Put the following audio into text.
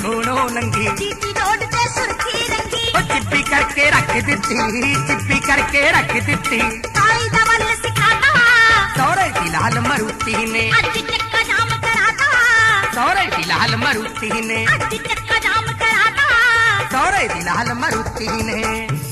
होणों नंगी GT road ते सुर्खी रंगी ओ चिप्पी करके रख दिती चिप्पी करके रख दिती काली दा वल सिखाता सौरे दी लाल मरूती ने अज चक्का जाम कराता सौरे दी लाल मरूती ने अज चक्का जाम कराता सौरे दी लाल मरूती ने